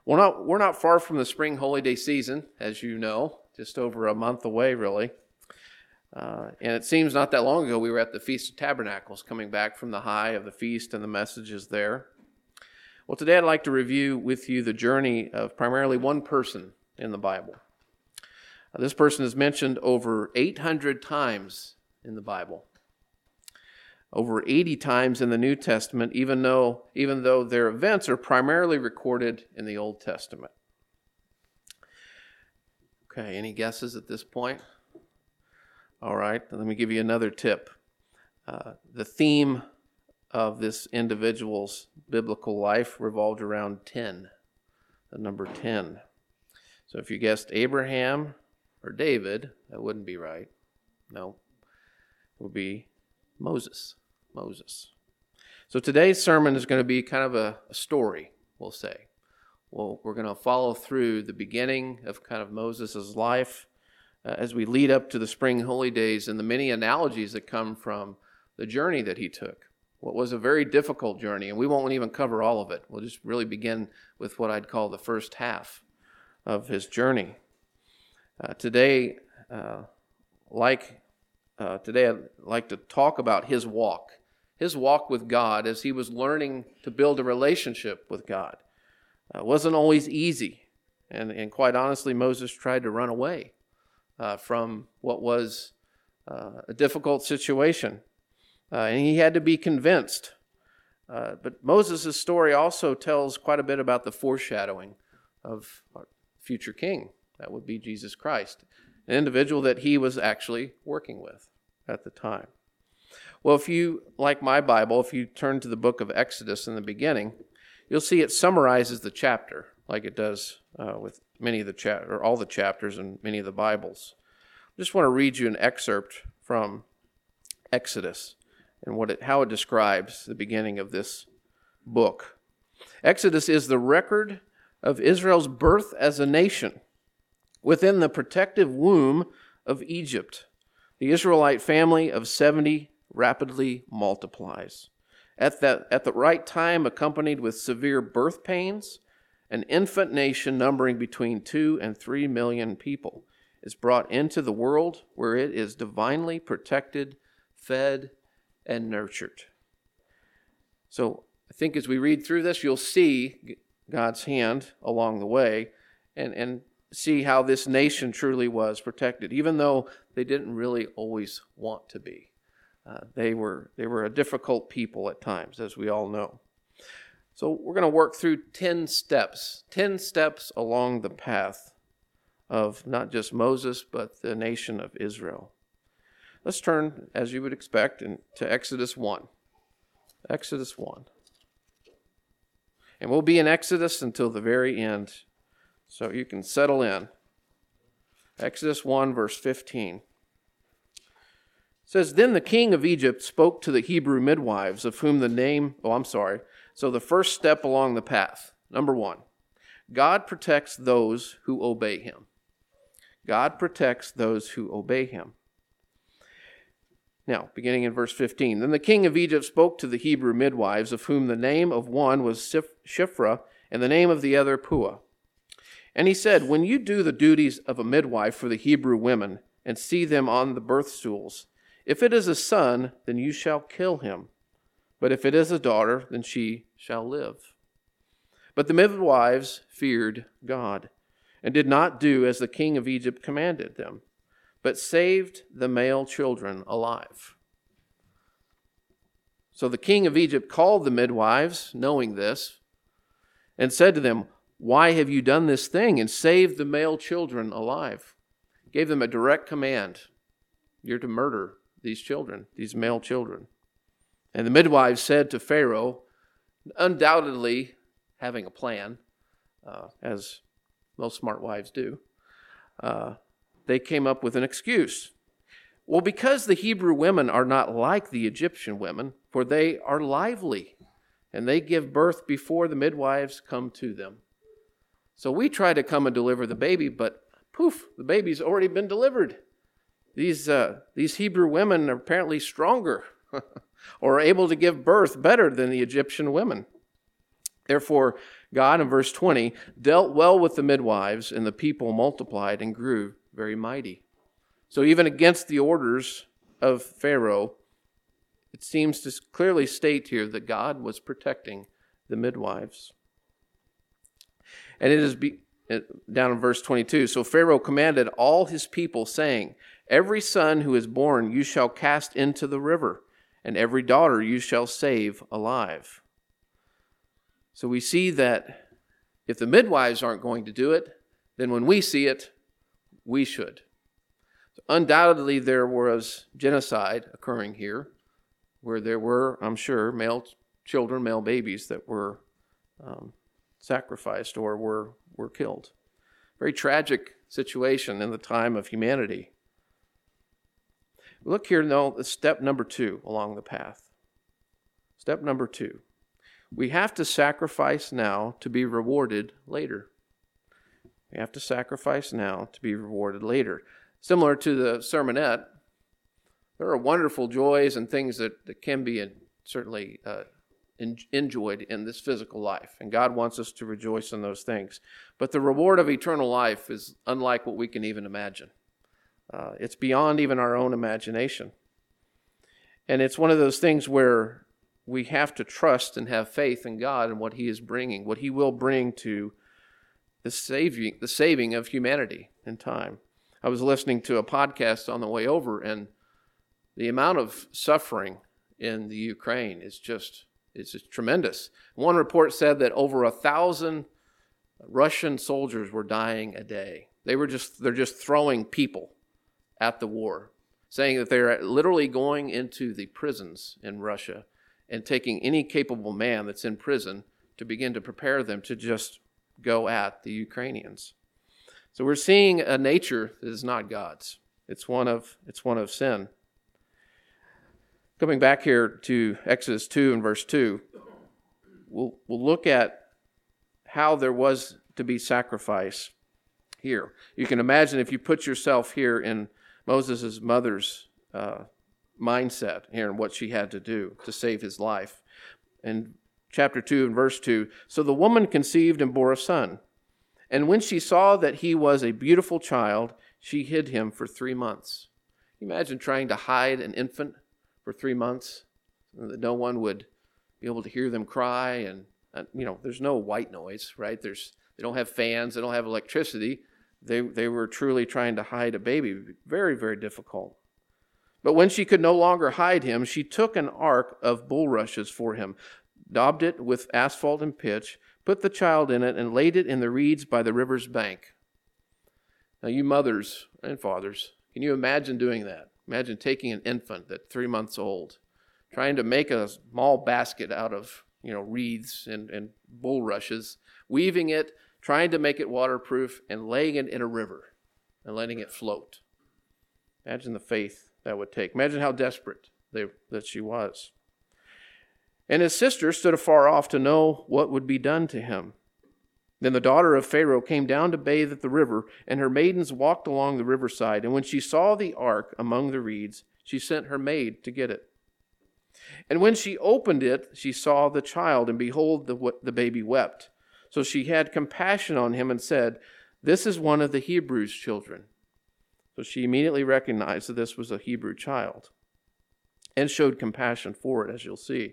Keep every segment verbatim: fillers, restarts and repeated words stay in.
Well, not, we're not far from the spring holy day season, as you know, just over a month away, really. Uh, and it seems not that long ago we were at the Feast of Tabernacles, coming back from the high of the feast and the messages there. Well, today I'd like to review with you the journey of primarily one person in the Bible. Uh, this person is mentioned over eight hundred times in the Bible. Over eighty times in the New Testament, even though, even though their events are primarily recorded in the Old Testament. Okay, any guesses at this point? All right, let me give you another tip. Uh, the theme of this individual's biblical life revolved around ten, the number ten. So if you guessed Abraham or David, that wouldn't be right. No, it would be Moses. Moses. So today's sermon is going to be kind of a, a story, we'll say. Well, we're going to follow through the beginning of kind of Moses' life uh, as we lead up to the spring holy days and the many analogies that come from the journey that he took. What was a very difficult journey, and we won't even cover all of it. We'll just really begin with what I'd call the first half of his journey. Uh, today, uh, like uh, today, I'd like to talk about his walk. His walk with God as he was learning to build a relationship with God. It uh, wasn't always easy. And, and quite honestly, Moses tried to run away uh, from what was uh, a difficult situation. Uh, and he had to be convinced. Uh, but Moses' story also tells quite a bit about the foreshadowing of our future king. That would be Jesus Christ, an individual that he was actually working with at the time. Well, if you, like my Bible, if you turn to the book of Exodus in the beginning, you'll see it summarizes the chapter, like it does uh, with many of the chap or all the chapters in many of the Bibles. I just want to read you an excerpt from Exodus and what it, how it describes the beginning of this book. Exodus is the record of Israel's birth as a nation within the protective womb of Egypt. The Israelite family of seventy rapidly multiplies. At that, at the right time, accompanied with severe birth pains, an infant nation numbering between two and three million people is brought into the world where it is divinely protected, fed, and nurtured. So I think as we read through this, you'll see God's hand along the way and, and see how this nation truly was protected, even though they didn't really always want to be. Uh, they were they were a difficult people at times, as we all know. So we're going to work through ten steps, ten steps along the path of not just Moses, but the nation of Israel. Let's turn, as you would expect, in, to Exodus one. Exodus one. And we'll be in Exodus until the very end, so you can settle in. Exodus one, verse fifteen. It says, "Then the king of Egypt spoke to the Hebrew midwives, of whom the name..." Oh, I'm sorry. So the first step along the path, number one, God protects those who obey him. God protects those who obey him. Now, beginning in verse fifteen, "Then the king of Egypt spoke to the Hebrew midwives, of whom the name of one was Shiphrah, and the name of the other Puah. And he said, when you do the duties of a midwife for the Hebrew women, and see them on the birth stools, if it is a son, then you shall kill him. But if it is a daughter, then she shall live. But the midwives feared God, and did not do as the king of Egypt commanded them, but saved the male children alive. So the king of Egypt called the midwives, knowing this, and said to them, why have you done this thing and saved the male children alive? Gave them a direct command. You're to murder these children, these male children. And the midwives said to Pharaoh, undoubtedly having a plan, uh, as most smart wives do, uh, they came up with an excuse. Well, because the Hebrew women are not like the Egyptian women, for they are lively, and they give birth before the midwives come to them. So we try to come and deliver the baby, but poof, the baby's already been delivered. These uh, these Hebrew women are apparently stronger or are able to give birth better than the Egyptian women. Therefore, God, in verse twenty, dealt well with the midwives, and the people multiplied and grew very mighty. So even against the orders of Pharaoh, it seems to clearly state here that God was protecting the midwives. And it is be, down in verse twenty-two, so Pharaoh commanded all his people, saying, every son who is born you shall cast into the river, and every daughter you shall save alive. So we see that if the midwives aren't going to do it, then when we see it, we should. So undoubtedly, there was genocide occurring here, where there were, I'm sure, male children, male babies that were um, sacrificed or were, were killed. Very tragic situation in the time of humanity. Look here, now, step number two along the path. Step number two. We have to sacrifice now to be rewarded later. We have to sacrifice now to be rewarded later. Similar to the sermonette, there are wonderful joys and things that, that can be in, certainly uh, in, enjoyed in this physical life. And God wants us to rejoice in those things. But the reward of eternal life is unlike what we can even imagine. Uh, it's beyond even our own imagination. And it's one of those things where we have to trust and have faith in God and what He is bringing, what He will bring to the saving, the saving of humanity in time. I was listening to a podcast on the way over, and the amount of suffering in the Ukraine is just, it's just tremendous. One report said that over a thousand Russian soldiers were dying a day. They were just, they're just throwing people at the war, saying that they're literally going into the prisons in Russia and taking any capable man that's in prison to begin to prepare them to just go at the Ukrainians. So we're seeing a nature that is not God's. It's one of, it's one of sin. Coming back here to Exodus two and verse two, we'll, we'll look at how there was to be sacrifice here. You can imagine if you put yourself here in Moses' mother's uh, mindset here and what she had to do to save his life. In chapter two and verse two, so the woman conceived and bore a son. And when she saw that he was a beautiful child, she hid him for three months. Can you imagine trying to hide an infant for three months so that no one would be able to hear them cry? And, and you know, there's no white noise, right? There's they don't have fans, they don't have electricity. They they were truly trying to hide a baby. Very, very difficult. But when she could no longer hide him, she took an ark of bulrushes for him, daubed it with asphalt and pitch, put the child in it, and laid it in the reeds by the river's bank. Now, you mothers and fathers, can you imagine doing that? Imagine taking an infant that's three months old, trying to make a small basket out of, you know, reeds and, and bulrushes, weaving it, trying to make it waterproof, and laying it in a river and letting it float. Imagine the faith that would take. Imagine how desperate they, that she was. And his sister stood afar off to know what would be done to him. Then the daughter of Pharaoh came down to bathe at the river, and her maidens walked along the riverside. And when she saw the ark among the reeds, she sent her maid to get it. And when she opened it, she saw the child, and behold, the, the baby wept. So she had compassion on him and said, "This is one of the Hebrews' children." So she immediately recognized that this was a Hebrew child and showed compassion for it, as you'll see.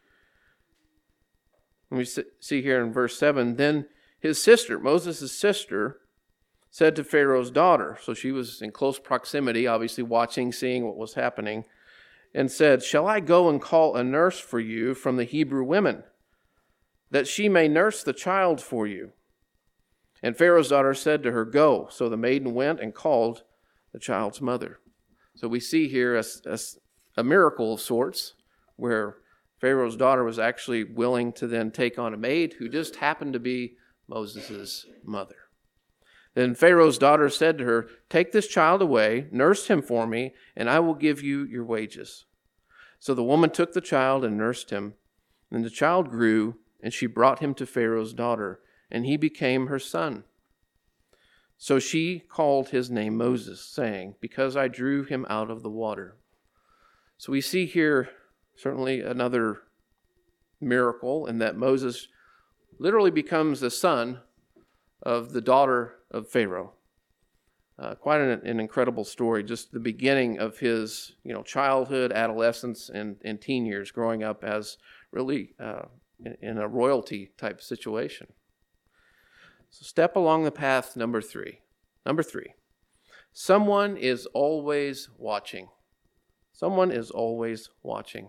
Let me see here in verse seven. Then his sister, Moses' sister, said to Pharaoh's daughter, so she was in close proximity, obviously watching, seeing what was happening, and said, "Shall I go and call a nurse for you from the Hebrew women, that she may nurse the child for you?" And Pharaoh's daughter said to her, "Go." So the maiden went and called the child's mother. So we see here a, a, a miracle of sorts, where Pharaoh's daughter was actually willing to then take on a maid who just happened to be Moses' mother. Then Pharaoh's daughter said to her, "Take this child away, nurse him for me, and I will give you your wages." So the woman took the child and nursed him. And the child grew, and she brought him to Pharaoh's daughter, and he became her son. So she called his name Moses, saying, "Because I drew him out of the water." So we see here certainly another miracle in that Moses literally becomes the son of the daughter of Pharaoh. Uh, quite an, an incredible story, just the beginning of his you know, childhood, adolescence, and, and teen years, growing up as really uh, in, in a royalty type situation. So step along the path number three. Number three, someone is always watching. Someone is always watching.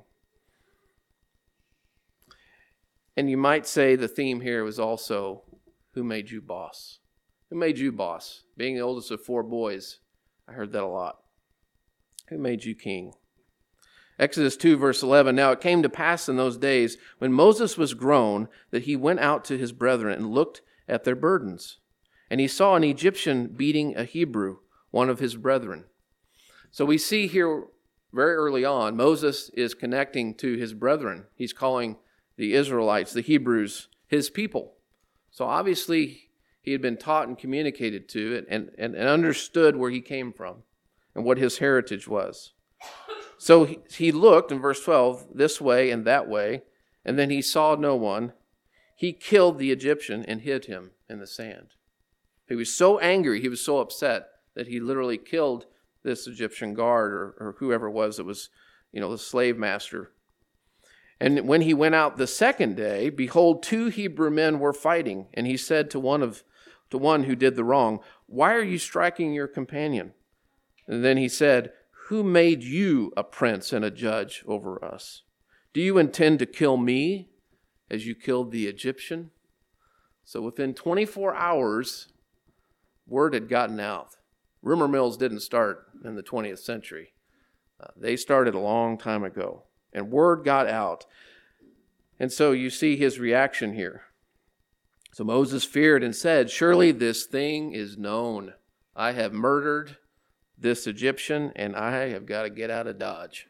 And you might say the theme here was also, who made you boss? Who made you boss? Being the oldest of four boys, I heard that a lot. Who made you king? Exodus two, verse eleven, now it came to pass in those days when Moses was grown that he went out to his brethren and looked at their burdens. And he saw an Egyptian beating a Hebrew, one of his brethren. So we see here very early on, Moses is connecting to his brethren. He's calling the Israelites, the Hebrews, his people. So obviously he had been taught and communicated to and, and, and understood where he came from and what his heritage was. So he, he looked, in verse twelve, this way and that way, and then he saw no one. He killed the Egyptian and hid him in the sand. He was so angry, he was so upset that he literally killed this Egyptian guard or, or whoever it was that was, you know, the slave master. And when he went out the second day, behold, two Hebrew men were fighting. And he said to one of to one who did the wrong, why are you striking your companion? And then he said, who made you a prince and a judge over us? Do you intend to kill me as you killed the Egyptian? So within twenty-four hours, word had gotten out. Rumor mills didn't start in the twentieth century. Uh, they started a long time ago. And word got out. And so you see his reaction here. So Moses feared and said, surely this thing is known. I have murdered this Egyptian, and I have got to get out of Dodge.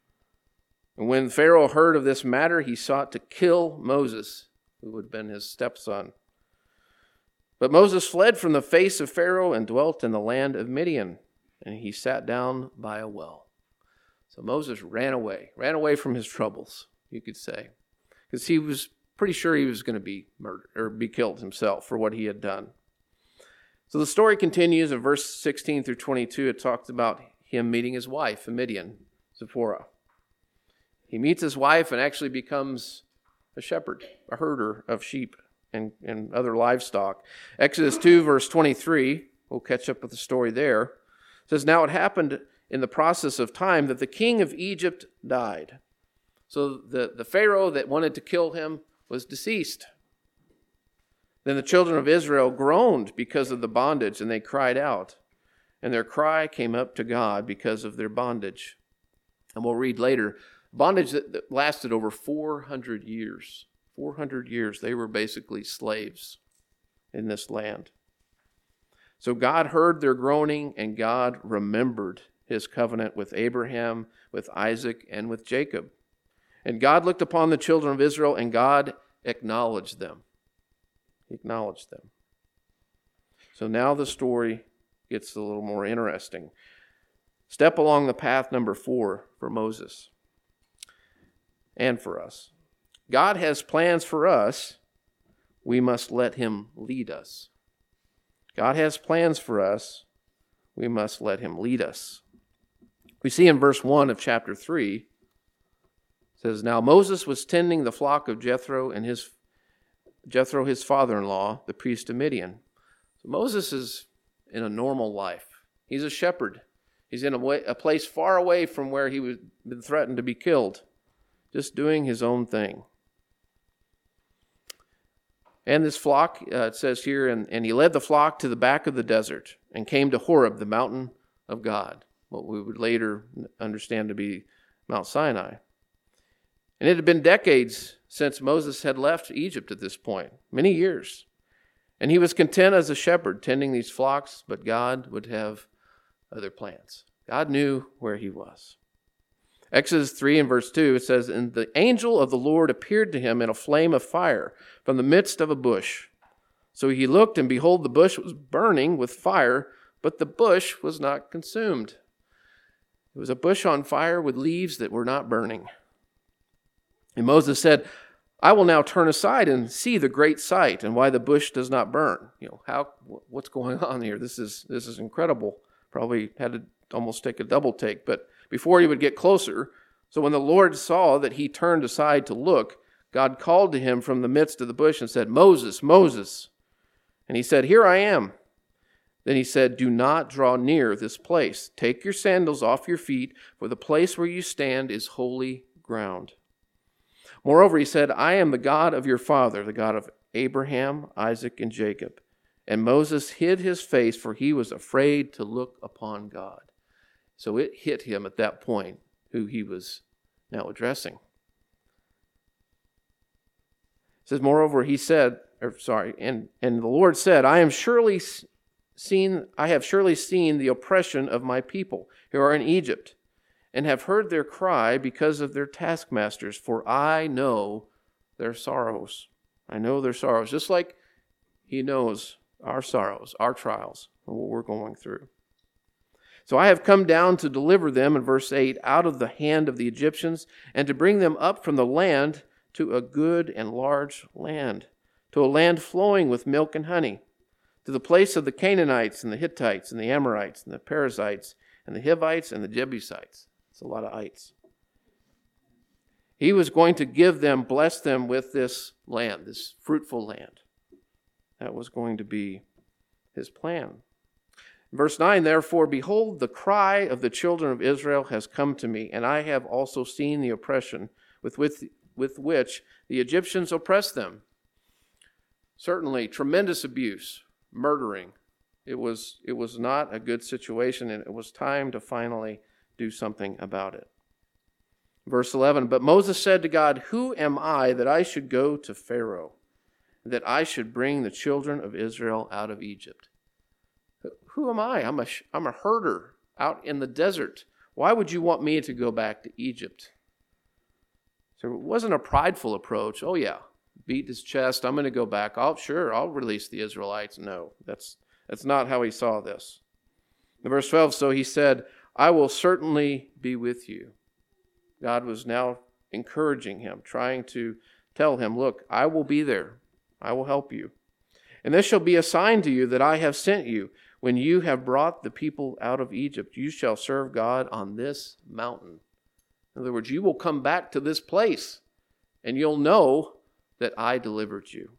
And when Pharaoh heard of this matter, he sought to kill Moses, who had been his stepson. But Moses fled from the face of Pharaoh and dwelt in the land of Midian, and he sat down by a well. So Moses ran away, ran away from his troubles, you could say, because he was pretty sure he was going to be murdered or be killed himself for what he had done. So the story continues in verse sixteen through twenty-two. It talks about him meeting his wife in Midian, Zipporah. He meets his wife and actually becomes a shepherd, a herder of sheep and, and other livestock. Exodus two, verse twenty-three, we'll catch up with the story there. It says, now it happened in the process of time that the king of Egypt died. So the, the Pharaoh that wanted to kill him was deceased. Then the children of Israel groaned because of the bondage, and they cried out. And their cry came up to God because of their bondage. And we'll read later, bondage that, that lasted over four hundred years. four hundred years, they were basically slaves in this land. So God heard their groaning, and God remembered his covenant with Abraham, with Isaac, and with Jacob. And God looked upon the children of Israel, and God acknowledged them. He acknowledged them. So now the story gets a little more interesting. Step along the path number four for Moses and for us. God has plans for us. We must let him lead us. God has plans for us. We must let him lead us. We see in verse one of chapter three, it says, now Moses was tending the flock of Jethro and his Jethro, his father-in-law, the priest of Midian. So Moses is in a normal life. He's a shepherd. He's in a, way, a place far away from where he was been threatened to be killed, just doing his own thing. And this flock, uh, it says here, and, and he led the flock to the back of the desert and came to Horeb, the mountain of God, what we would later understand to be Mount Sinai. And it had been decades since Moses had left Egypt at this point, many years. And he was content as a shepherd tending these flocks, but God would have other plans. God knew where he was. Exodus three and verse two, it says, and the angel of the Lord appeared to him in a flame of fire from the midst of a bush. So he looked, and behold, the bush was burning with fire, but the bush was not consumed. It was a bush on fire with leaves that were not burning. And Moses said, I will now turn aside and see the great sight and why the bush does not burn. You know, how, what's going on here? This is, this is incredible. Probably had to almost take a double take. But before he would get closer, so when the Lord saw that he turned aside to look, God called to him from the midst of the bush and said, Moses, Moses. And he said, Here I am. Then he said, Do not draw near this place. Take your sandals off your feet, for the place where you stand is holy ground. Moreover, he said, I am the God of your father, the God of Abraham, Isaac, and Jacob. And Moses hid his face, for he was afraid to look upon God. So it hit him at that point who he was now addressing. It says, moreover, he said, or sorry, and, and the Lord said, I am surely seen, I have surely seen the oppression of my people who are in Egypt, and have heard their cry because of their taskmasters, for I know their sorrows. I know their sorrows, just like he knows our sorrows, our trials, and what we're going through. So I have come down to deliver them, in verse eight, out of the hand of the Egyptians, and to bring them up from the land to a good and large land, to a land flowing with milk and honey, to the place of the Canaanites and the Hittites and the Amorites and the Perizzites and the Hivites and the Jebusites. It's a lot of ites. He was going to give them, bless them with this land, this fruitful land. That was going to be his plan. Verse nine, therefore, behold, the cry of the children of Israel has come to me, and I have also seen the oppression with, with, with which the Egyptians oppressed them. Certainly, tremendous abuse, murdering. It was, it was not a good situation, and it was time to finally do something about it. Verse eleven, but Moses said to God, Who am I that I should go to Pharaoh, that I should bring the children of Israel out of Egypt? Who am I? I'm a, I'm a herder out in the desert. Why would you want me to go back to Egypt? So it wasn't a prideful approach. Oh yeah, beat his chest. I'm going to go back. I'll sure I'll release the Israelites. No, that's that's not how he saw this. In verse twelve, so he said, I will certainly be with you. God was now encouraging him, trying to tell him, look, I will be there. I will help you. And this shall be a sign to you that I have sent you. When you have brought the people out of Egypt, you shall serve God on this mountain. In other words, you will come back to this place, and you'll know that I delivered you.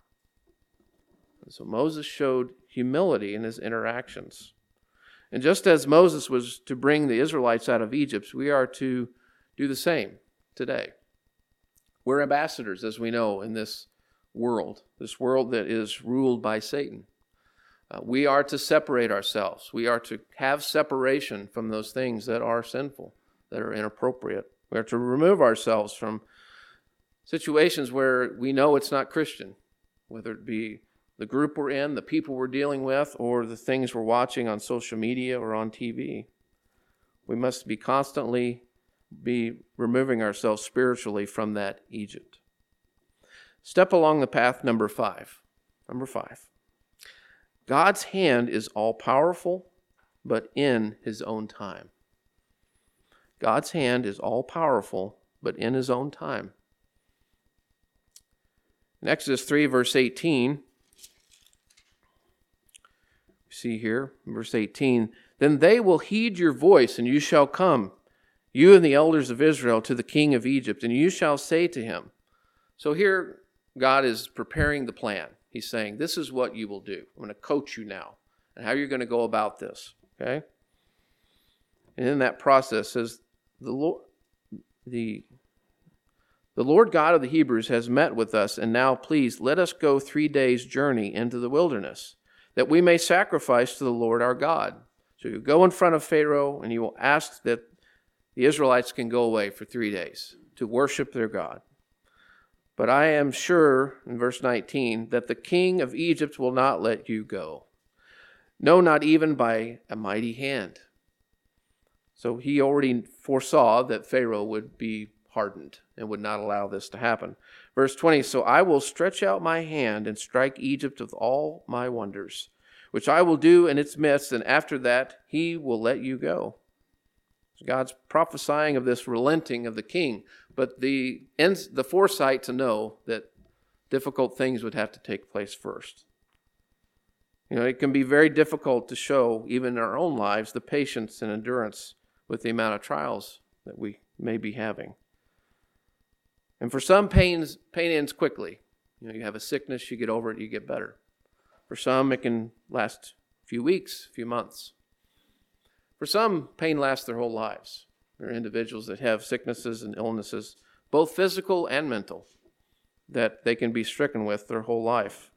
And so Moses showed humility in his interactions. And just as Moses was to bring the Israelites out of Egypt, we are to do the same today. We're ambassadors, as we know, in this world, this world that is ruled by Satan. Uh, we are to separate ourselves. We are to have separation from those things that are sinful, that are inappropriate. We are to remove ourselves from situations where we know it's not Christian, whether it be the group we're in, the people we're dealing with, or the things we're watching on social media or on T V. We must be constantly be removing ourselves spiritually from that Egypt. Step along the path number five. Number five. God's hand is all-powerful, but in his own time. God's hand is all-powerful, but in his own time. In Exodus three, verse eighteen, see here, verse eighteen, then they will heed your voice, and you shall come, you and the elders of Israel, to the king of Egypt, and you shall say to him. So here, God is preparing the plan. He's saying, this is what you will do. I'm going to coach you now, and how you're going to go about this, okay? And in that process says, the Lord, the, the Lord God of the Hebrews has met with us, and now please let us go three days' journey into the wilderness, that we may sacrifice to the Lord our God. So you go in front of Pharaoh, and you will ask that the Israelites can go away for three days to worship their God. But I am sure, in verse nineteen, that the king of Egypt will not let you go. No, not even by a mighty hand. So he already foresaw that Pharaoh would be hardened and would not allow this to happen. Verse twenty, so I will stretch out my hand and strike Egypt with all my wonders, which I will do in its midst, and after that he will let you go. God's prophesying of this relenting of the king, but the ends, the foresight to know that difficult things would have to take place first. You know, it can be very difficult to show, even in our own lives, the patience and endurance with the amount of trials that we may be having. And for some, pains, pain ends quickly. You know, you have a sickness, you get over it, you get better. For some, it can last a few weeks, a few months. For some, pain lasts their whole lives. There are individuals that have sicknesses and illnesses, both physical and mental, that they can be stricken with their whole life.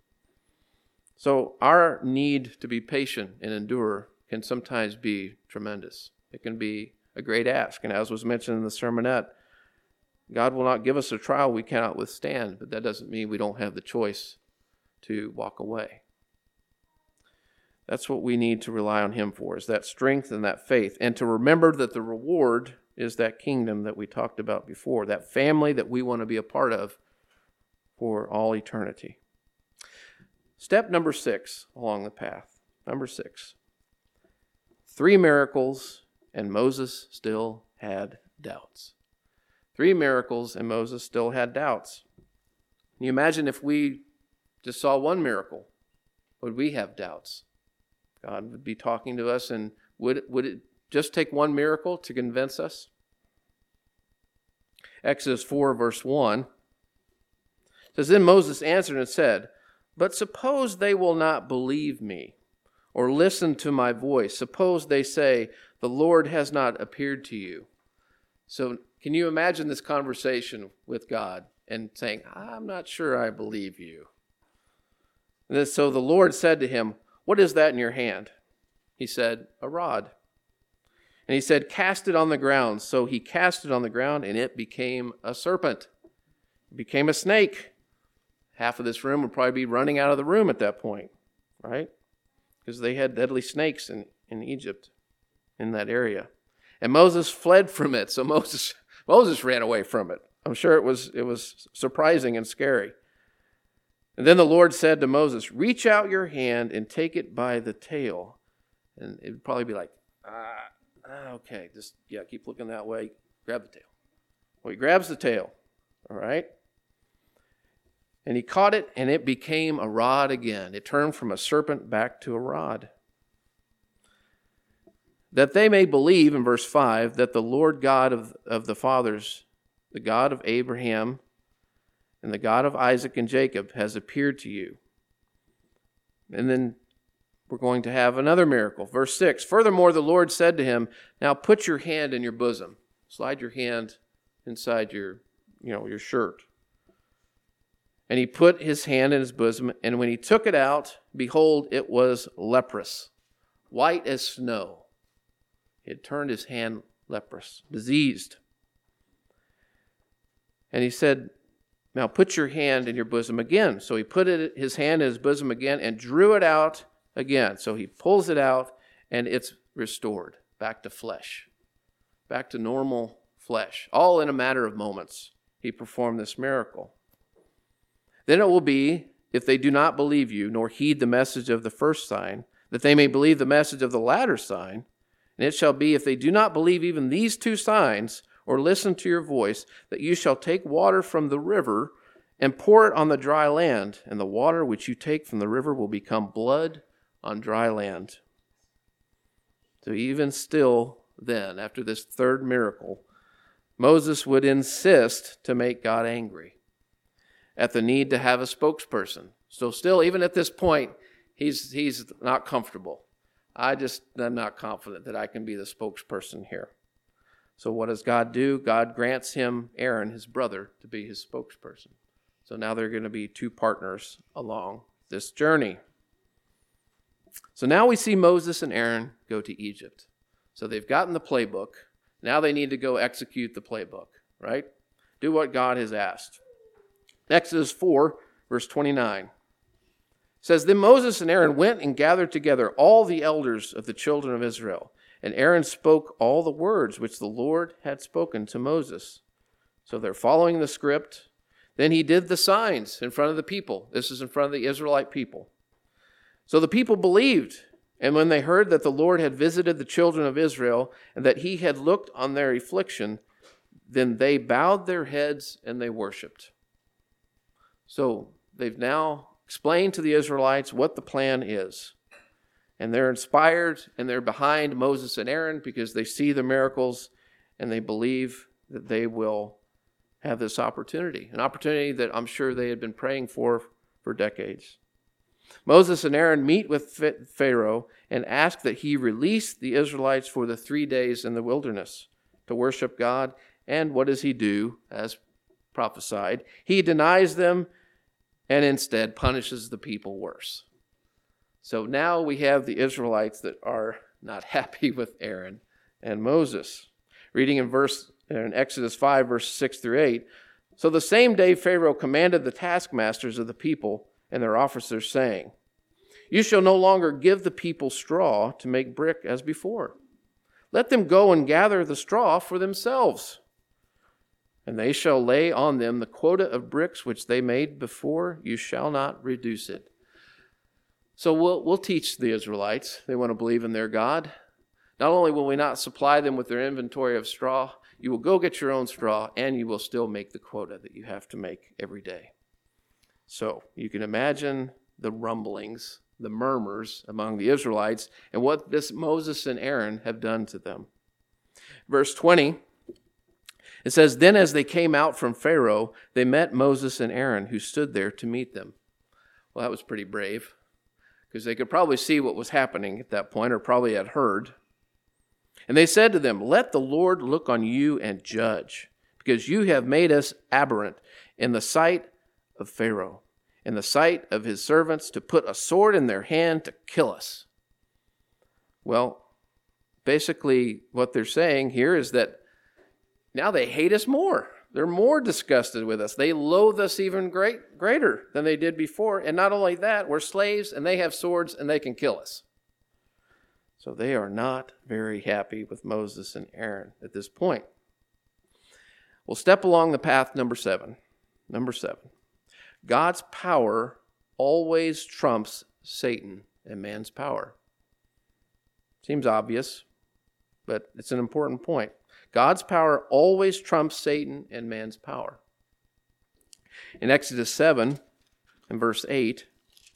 So our need to be patient and endure can sometimes be tremendous. It can be a great ask. And as was mentioned in the sermonette, God will not give us a trial we cannot withstand, but that doesn't mean we don't have the choice to walk away. That's what we need to rely on Him for, is that strength and that faith, and to remember that the reward is that kingdom that we talked about before, that family that we want to be a part of for all eternity. Step number six along the path. Number six. Three miracles, and Moses still had doubts. Three miracles, and Moses still had doubts. Can you imagine if we just saw one miracle? Would we have doubts? God would be talking to us, and would, would it just take one miracle to convince us? Exodus four, verse one says, Then Moses answered and said, But suppose they will not believe me, or listen to my voice. Suppose they say, The Lord has not appeared to you. So can you imagine this conversation with God and saying, I'm not sure I believe you. And then, so the Lord said to him, What is that in your hand? He said, A rod. And he said, Cast it on the ground. So he cast it on the ground, and it became a serpent. It became a snake. Half of this room would probably be running out of the room at that point, right? Because they had deadly snakes in, in Egypt, in that area. And Moses fled from it. So Moses Moses ran away from it. I'm sure it was it was surprising and scary. And then the Lord said to Moses, Reach out your hand and take it by the tail. And it would probably be like, ah, okay, just, yeah, keep looking that way. Grab the tail. Well, he grabs the tail, all right? And he caught it, and it became a rod again. It turned from a serpent back to a rod. That they may believe, in verse five, that the Lord God of, of the fathers, the God of Abraham, and the God of Isaac and Jacob has appeared to you. And then we're going to have another miracle. Verse six, Furthermore, the Lord said to him, Now put your hand in your bosom. Slide your hand inside your, you know, your shirt. And he put his hand in his bosom, and when he took it out, behold, it was leprous, white as snow. He had turned his hand leprous, diseased. And he said, Now put your hand in your bosom again. So he put it, his hand in his bosom again and drew it out again. So he pulls it out, and it's restored back to flesh, back to normal flesh. All in a matter of moments, he performed this miracle. Then it will be, if they do not believe you, nor heed the message of the first sign, that they may believe the message of the latter sign. And it shall be, if they do not believe even these two signs, or listen to your voice, that you shall take water from the river and pour it on the dry land, and the water which you take from the river will become blood on dry land. So even still then, after this third miracle, Moses would insist to make God angry at the need to have a spokesperson. So still, even at this point, he's he's not comfortable. I just am not confident that I can be the spokesperson here. So what does God do? God grants him Aaron, his brother, to be his spokesperson. So now they're going to be two partners along this journey. So now we see Moses and Aaron go to Egypt. So they've gotten the playbook. Now they need to go execute the playbook, right? Do what God has asked. Exodus four, verse twenty-nine says, Then Moses and Aaron went and gathered together all the elders of the children of Israel. And Aaron spoke all the words which the Lord had spoken to Moses. So they're following the script. Then he did the signs in front of the people. This is in front of the Israelite people. So the people believed, And when they heard that the Lord had visited the children of Israel, and that he had looked on their affliction, then they bowed their heads and they worshiped. So they've now explained to the Israelites what the plan is. And they're inspired and they're behind Moses and Aaron because they see the miracles and they believe that they will have this opportunity, an opportunity that I'm sure they had been praying for for decades. Moses and Aaron meet with Pharaoh and ask that he release the Israelites for the three days in the wilderness to worship God. And what does he do, as prophesied? He denies them and instead punishes the people worse. So now we have the Israelites that are not happy with Aaron and Moses. Reading in verse in Exodus five, verse six through eight. So the same day Pharaoh commanded the taskmasters of the people and their officers, saying, "You shall no longer give the people straw to make brick as before. Let them go and gather the straw for themselves. And they shall lay on them the quota of bricks which they made before. You shall not reduce it." So we'll, we'll teach the Israelites. They want to believe in their God. Not only will we not supply them with their inventory of straw, you will go get your own straw, and you will still make the quota that you have to make every day. So you can imagine the rumblings, the murmurs among the Israelites, and what this Moses and Aaron have done to them. Verse twenty, it says, "Then as they came out from Pharaoh, they met Moses and Aaron, who stood there to meet them." Well, that was pretty brave, because they could probably see what was happening at that point, or probably had heard. And they said to them, "Let the Lord look on you and judge, because you have made us aberrant in the sight of Pharaoh, in the sight of his servants, to put a sword in their hand to kill us." Well, basically what they're saying here is that now they hate us more. They're more disgusted with us. They loathe us even great, greater than they did before. And not only that, we're slaves and they have swords and they can kill us. So they are not very happy with Moses and Aaron at this point. We'll step along the path number seven. Number seven. God's power always trumps Satan and man's power. Seems obvious, but it's an important point. God's power always trumps Satan and man's power. In Exodus seven, in verse eight,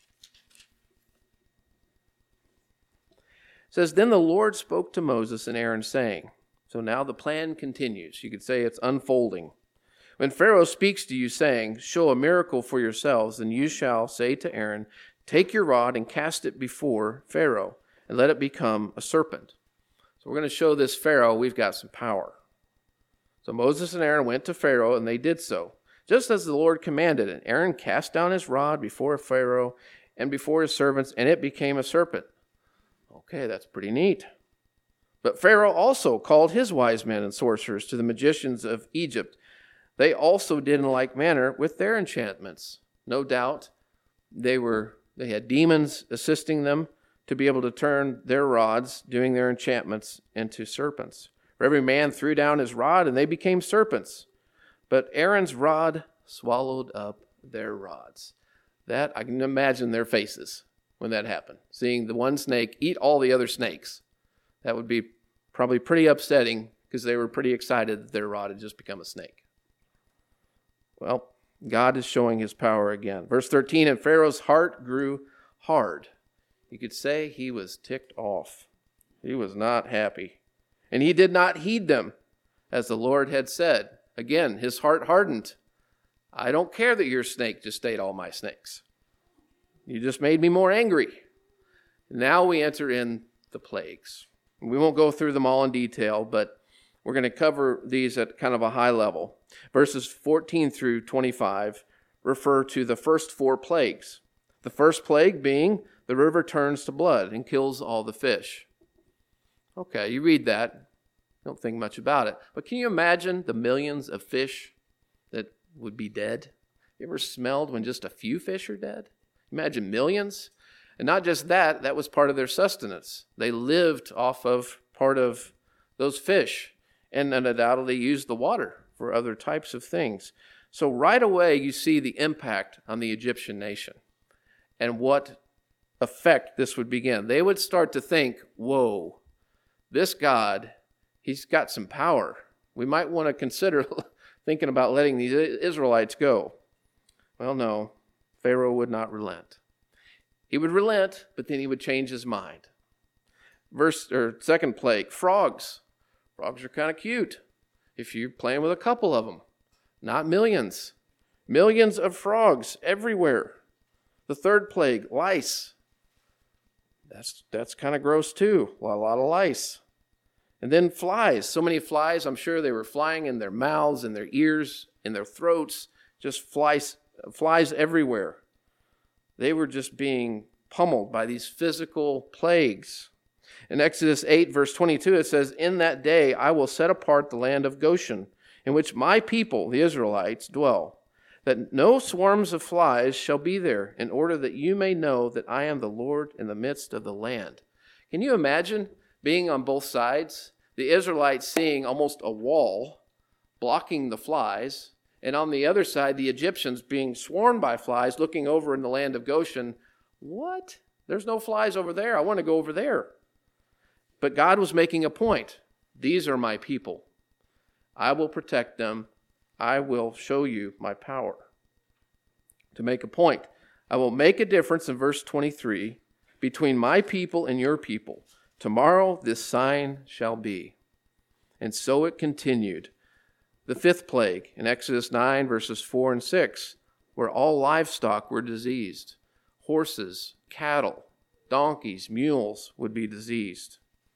it says, "Then the Lord spoke to Moses and Aaron, saying," so now the plan continues. You could say it's unfolding. "When Pharaoh speaks to you, saying, 'Show a miracle for yourselves,' then you shall say to Aaron, 'Take your rod and cast it before Pharaoh, and let it become a serpent.'" So we're going to show this Pharaoh we've got some power. So Moses and Aaron went to Pharaoh, and they did so, just as the Lord commanded. And Aaron cast down his rod before Pharaoh and before his servants, and it became a serpent. Okay, that's pretty neat. But Pharaoh also called his wise men and sorcerers to the magicians of Egypt. They also did in like manner with their enchantments. No doubt they were they had demons assisting them to be able to turn their rods, doing their enchantments, into serpents. For every man threw down his rod, and they became serpents. But Aaron's rod swallowed up their rods. That, I can imagine their faces when that happened. Seeing the one snake eat all the other snakes. That would be probably pretty upsetting, because they were pretty excited that their rod had just become a snake. Well, God is showing his power again. Verse thirteen, "And Pharaoh's heart grew hard." You could say he was ticked off. He was not happy. "And he did not heed them, as the Lord had said." Again, his heart hardened. "I don't care that your snake just ate all my snakes. You just made me more angry." Now we enter in the plagues. We won't go through them all in detail, but we're going to cover these at kind of a high level. Verses fourteen through twenty-five refer to the first four plagues. The first plague being the river turns to blood and kills all the fish. Okay, you read that, don't think much about it. But can you imagine the millions of fish that would be dead? You ever smelled when just a few fish are dead? Imagine millions. And not just that, that was part of their sustenance. They lived off of part of those fish, and undoubtedly used the water for other types of things. So right away you see the impact on the Egyptian nation and what effect this would begin. They would start to think, whoa, this God, he's got some power. We might want to consider thinking about letting these Israelites go. Well, no, Pharaoh would not relent. He would relent, but then he would change his mind. Verse or second plague, frogs. Frogs are kind of cute if you're playing with a couple of them, not millions. Millions of frogs everywhere. The third plague, lice. That's that's kind of gross too. A lot of lice. And then flies. So many flies, I'm sure they were flying in their mouths, in their ears, in their throats. Just flies, flies everywhere. They were just being pummeled by these physical plagues. In Exodus eight, verse twenty-two, it says, "In that day I will set apart the land of Goshen, in which my people, the Israelites, dwell, that no swarms of flies shall be there, in order that you may know that I am the Lord in the midst of the land." Can you imagine being on both sides? The Israelites seeing almost a wall blocking the flies, and on the other side, the Egyptians being swarmed by flies, looking over in the land of Goshen. What? There's no flies over there. I want to go over there. But God was making a point. These are my people. I will protect them. I will show you my power. To make a point, I will make a difference in verse twenty-three between my people and your people. Tomorrow this sign shall be. And so it continued. The fifth plague in Exodus nine, verses four and six, where all livestock were diseased. Horses, cattle, donkeys, mules would be diseased.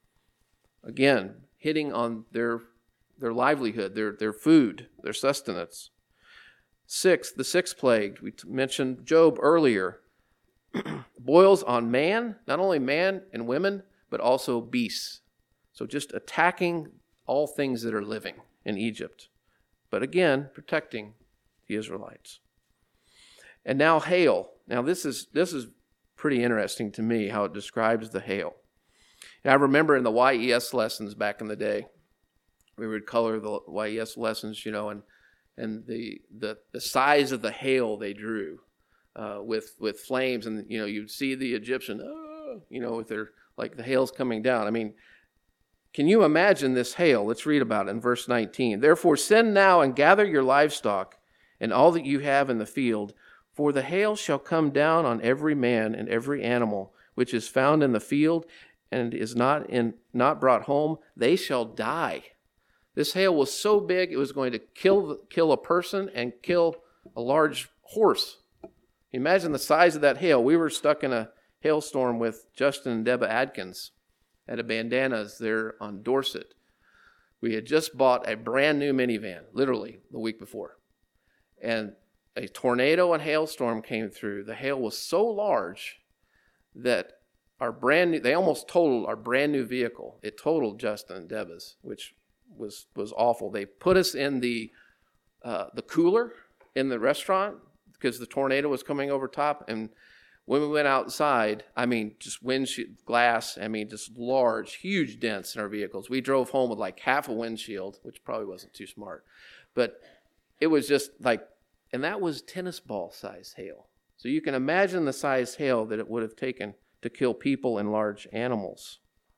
Again, hitting on their, their livelihood, their, their food, their sustenance. Sixth, the sixth plague, we mentioned Job earlier. Boils on man, not only man and women, but also beasts. So just attacking all things that are living in Egypt. But again, protecting the Israelites. And now hail. Now this is this is pretty interesting to me how it describes the hail. And I remember in the Y E S lessons back in the day, we would color the Y E S lessons, you know, and and the the, the size of the hail they drew uh, with with flames, and you know you'd see the Egyptian, oh, you know, with their like the hail's coming down. I mean, can you imagine this hail? Let's read about it in verse nineteen. "Therefore send now and gather your livestock and all that you have in the field, for the hail shall come down on every man and every animal which is found in the field and is not in not brought home. They shall die." This hail was so big it was going to kill kill a person and kill a large horse. Imagine the size of that hail. We were stuck in a hailstorm with Justin and Deborah Adkins at a Bandanas there on Dorset. We had just bought a brand new minivan, literally the week before. And a tornado and hailstorm came through. The hail was so large that our brand new, they almost totaled our brand new vehicle. It totaled Justin and Deborah's, which was was awful. They put us in the uh, the cooler in the restaurant because the tornado was coming over top. And when we went outside, I mean, just windshield glass, I mean, just large, huge dents in our vehicles. We drove home with like half a windshield, which probably wasn't too smart. But it was just like, and that was tennis ball size hail. So you can imagine the size hail that it would have taken to kill people and large animals.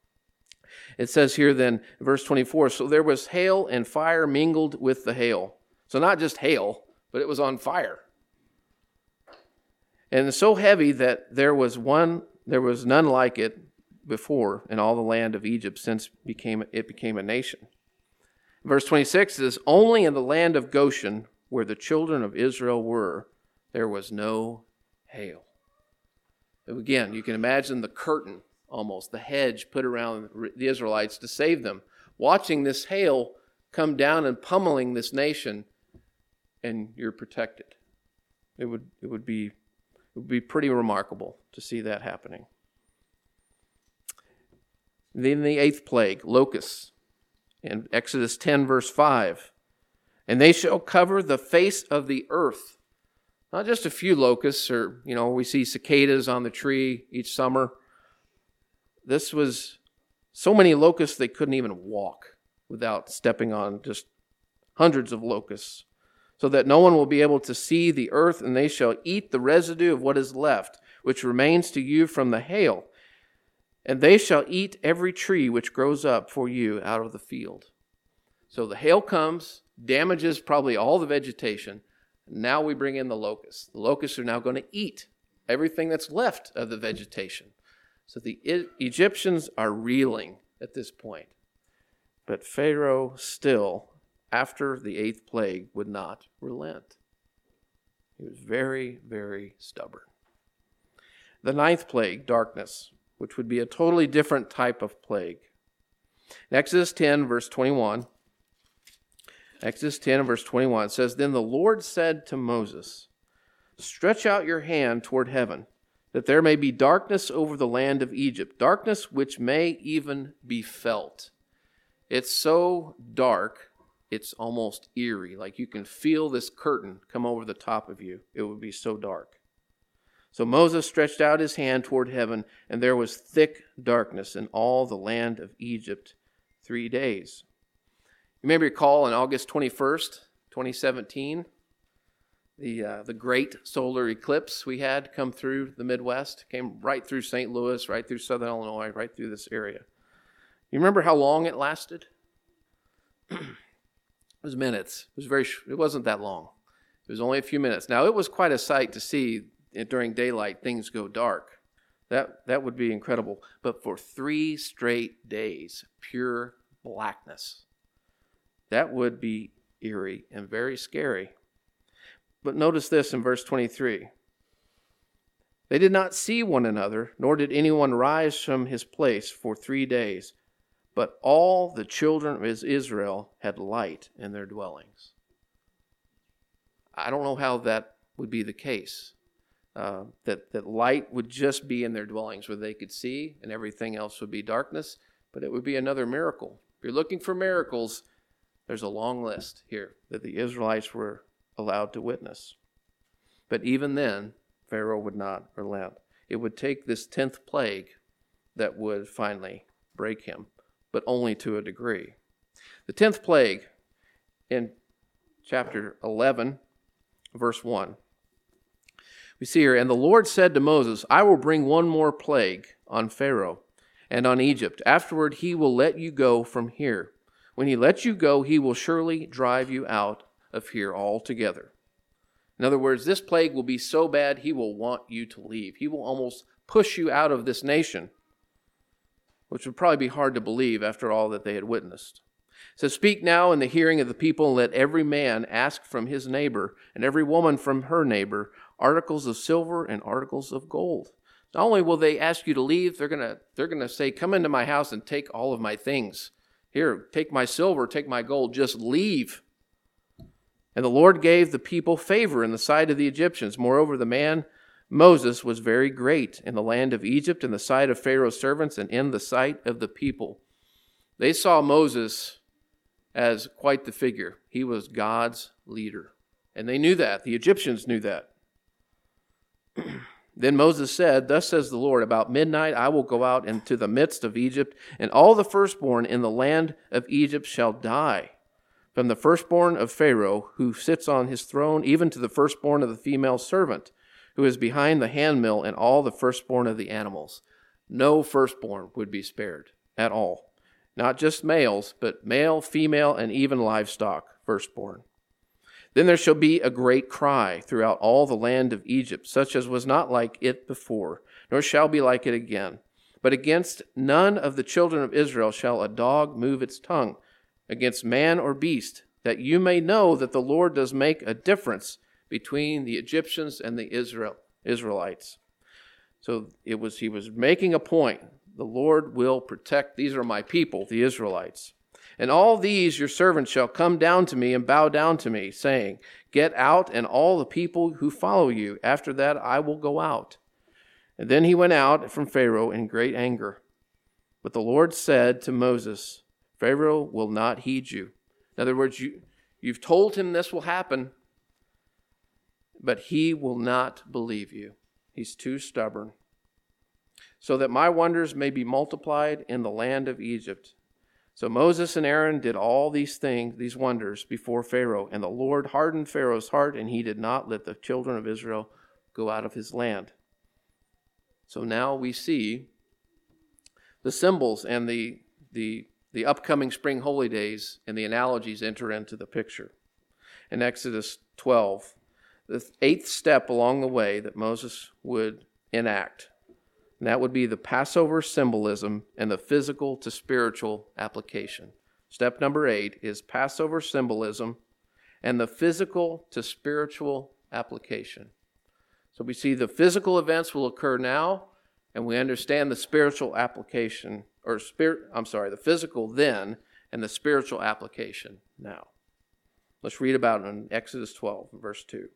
It says here then, verse twenty-four, "So there was hail and fire mingled with the hail." So not just hail, but it was on fire. "And so heavy that there was one, there was none like it before in all the land of Egypt since became it became a nation." Verse twenty-six is, "Only in the land of Goshen, where the children of Israel were, there was no hail." Again, you can imagine the curtain, almost the hedge put around the Israelites to save them, watching this hail come down and pummeling this nation, and you're protected. It would it would be it would be pretty remarkable to see that happening. Then the eighth plague, locusts, in Exodus ten, verse five. "And they shall cover the face of the earth." Not just a few locusts, or, you know, we see cicadas on the tree each summer. This was so many locusts they couldn't even walk without stepping on just hundreds of locusts, so that no one will be able to see the earth, and they shall eat the residue of what is left, which remains to you from the hail, and they shall eat every tree which grows up for you out of the field. So the hail comes, damages probably all the vegetation. Now we bring in the locusts. The locusts are now going to eat everything that's left of the vegetation. So the E- Egyptians are reeling at this point. But Pharaoh still, after the eighth plague, would not relent. He was very, very stubborn. The ninth plague, darkness, which would be a totally different type of plague. In Exodus ten, verse twenty-one, Exodus ten, verse twenty-one, it says, Then the Lord said to Moses, Stretch out your hand toward heaven, that there may be darkness over the land of Egypt, darkness which may even be felt. It's so dark, it's almost eerie. Like you can feel this curtain come over the top of you. It would be so dark. So Moses stretched out his hand toward heaven, and there was thick darkness in all the land of Egypt three days. You may recall on August twenty-first, twenty seventeen, the uh, the great solar eclipse we had come through the Midwest, came right through Saint Louis, right through Southern Illinois, right through this area. You remember how long it lasted? It was minutes. It was very. It wasn't that long. It was only a few minutes. Now, it was quite a sight to see during daylight things go dark. That that would be incredible. But for three straight days, pure blackness. That would be eerie and very scary. But notice this in verse twenty-three. They did not see one another, nor did anyone rise from his place for three days. But all the children of Israel had light in their dwellings. I don't know how that would be the case. Uh, that, that light would just be in their dwellings where they could see and everything else would be darkness. But it would be another miracle. If you're looking for miracles, there's a long list here that the Israelites were allowed to witness. But even then, Pharaoh would not relent. It would take this tenth plague that would finally break him, but only to a degree. The tenth plague in chapter eleven, verse one. We see here, And the Lord said to Moses, I will bring one more plague on Pharaoh and on Egypt. Afterward, he will let you go from here. When he lets you go, he will surely drive you out of here altogether. In other words, this plague will be so bad, he will want you to leave. He will almost push you out of this nation, which would probably be hard to believe after all that they had witnessed. It says, Speak now in the hearing of the people, and let every man ask from his neighbor, and every woman from her neighbor, articles of silver and articles of gold. Not only will they ask you to leave, they're gonna they're gonna say, Come into my house and take all of my things. Here, take my silver, take my gold, just leave. And the Lord gave the people favor in the sight of the Egyptians. Moreover, the man Moses was very great in the land of Egypt, in the sight of Pharaoh's servants, and in the sight of the people. They saw Moses as quite the figure. He was God's leader. And they knew that. The Egyptians knew that. Then Moses said, Thus says the Lord, about midnight I will go out into the midst of Egypt, and all the firstborn in the land of Egypt shall die. From the firstborn of Pharaoh, who sits on his throne, even to the firstborn of the female servant, who is behind the handmill, and all the firstborn of the animals. No firstborn would be spared at all. Not just males, but male, female, and even livestock, firstborn. Then there shall be a great cry throughout all the land of Egypt, such as was not like it before, nor shall be like it again. But against none of the children of Israel shall a dog move its tongue, against man or beast, that you may know that the Lord does make a difference between the Egyptians and the Israel Israelites. So it was he was making a point. The Lord will protect. These are my people, the Israelites. And all these your servants shall come down to me and bow down to me, saying, Get out, and all the people who follow you. After that I will go out. And then he went out from Pharaoh in great anger. But the Lord said to Moses, Pharaoh will not heed you. In other words, you, you've told him this will happen, but he will not believe you. He's too stubborn. So that my wonders may be multiplied in the land of Egypt. So Moses and Aaron did all these things, these wonders, before Pharaoh. And the Lord hardened Pharaoh's heart, and he did not let the children of Israel go out of his land. So now we see the symbols and the, the, the upcoming spring holy days and the analogies enter into the picture. In Exodus twelve, the eighth step along the way that Moses would enact, and that would be the Passover symbolism and the physical to spiritual application. Step number eight is Passover symbolism and the physical to spiritual application. So we see the physical events will occur now, and we understand the spiritual application, or spirit, I'm sorry, the physical then, and the spiritual application now. Let's read about it in Exodus twelve, verse two.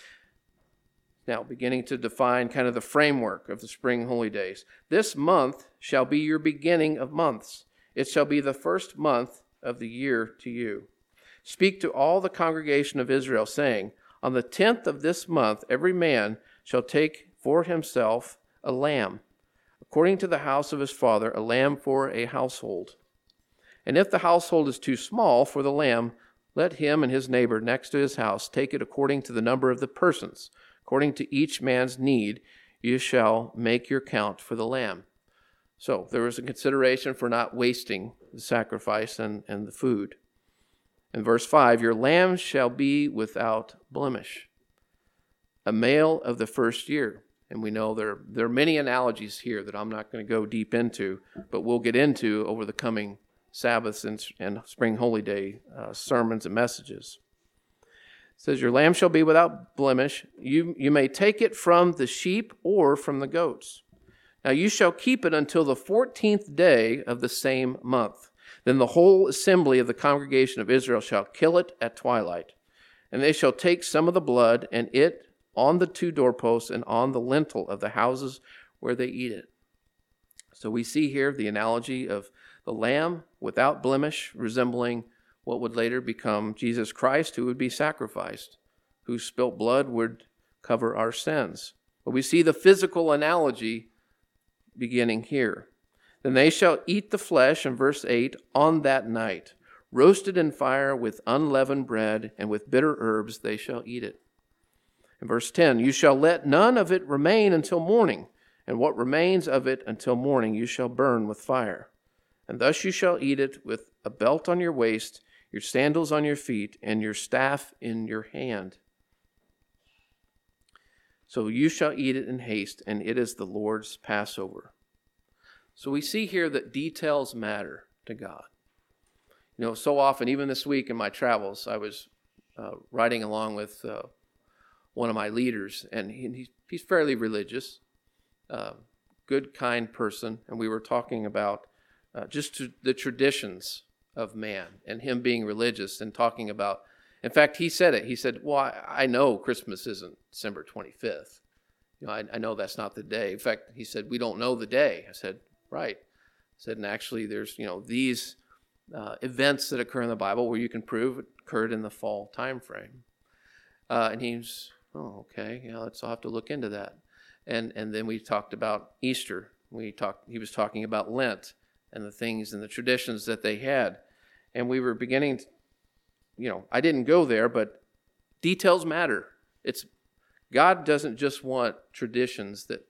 Now, beginning to define kind of the framework of the spring holy days. This month shall be your beginning of months. It shall be the first month of the year to you. Speak to all the congregation of Israel, saying, on the tenth of this month, every man shall take for himself a lamb, according to the house of his father, a lamb for a household. And if the household is too small for the lamb, let him and his neighbor next to his house take it according to the number of the persons. According to each man's need, you shall make your count for the lamb. So there was a consideration for not wasting the sacrifice and, and the food. In verse five, your lamb shall be without blemish, a male of the first year. And we know there, there are many analogies here that I'm not going to go deep into, but we'll get into over the coming Sabbaths and, and Spring Holy Day uh, sermons and messages. It says, your lamb shall be without blemish. You, you may take it from the sheep or from the goats. Now you shall keep it until the fourteenth day of the same month. Then the whole assembly of the congregation of Israel shall kill it at twilight. And they shall take some of the blood and it on the two doorposts and on the lintel of the houses where they eat it. So we see here the analogy of the lamb without blemish, resembling what would later become Jesus Christ, who would be sacrificed, whose spilt blood would cover our sins. But we see the physical analogy beginning here. Then they shall eat the flesh, in verse eight, on that night. Roasted in fire with unleavened bread, and with bitter herbs they shall eat it. In verse ten, you shall let none of it remain until morning, and what remains of it until morning you shall burn with fire. And thus you shall eat it with a belt on your waist, your sandals on your feet, and your staff in your hand. So you shall eat it in haste, and it is the Lord's Passover. So we see here that details matter to God. You know, so often, even this week in my travels, I was uh, riding along with uh, one of my leaders, and he, he's, he's fairly religious, uh, good, kind person, and we were talking about uh, just to the traditions of man and him being religious and talking about, in fact, he said it. He said, well, I, I know Christmas isn't December twenty-fifth. You know, I, I know that's not the day. In fact, he said, we don't know the day. I said, right. I said, and actually there's, you know, these uh, events that occur in the Bible where you can prove it occurred in the fall time frame. Uh, and he's, oh, okay, yeah, let's I'll have to look into that. And and then we talked about Easter. We talked. He was talking about Lent and the things and the traditions that they had. And we were beginning to, you know, I didn't go there, but details matter. It's God doesn't just want traditions that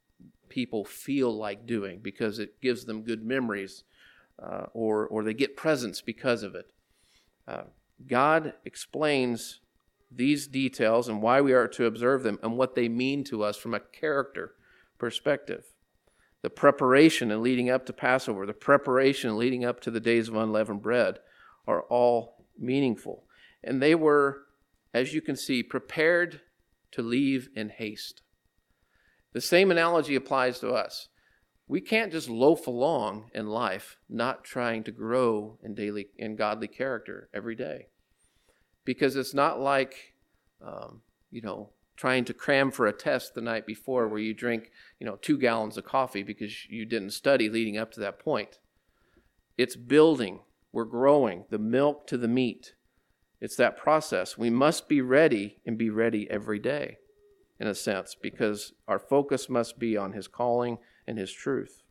people feel like doing because it gives them good memories uh, or, or they get presents because of it. Uh, God explains these details and why we are to observe them and what they mean to us from a character perspective. The preparation and leading up to Passover, the preparation leading up to the days of unleavened bread are all meaningful. And they were, as you can see, prepared to leave in haste. The same analogy applies to us. We can't just loaf along in life, not trying to grow in daily, in godly character every day. Because it's not like, um, you know, trying to cram for a test the night before where you drink, you know, two gallons of coffee because you didn't study leading up to that point. It's building. We're growing. The milk to the meat. It's that process. We must be ready and be ready every day, in a sense, because our focus must be on His calling and His truth.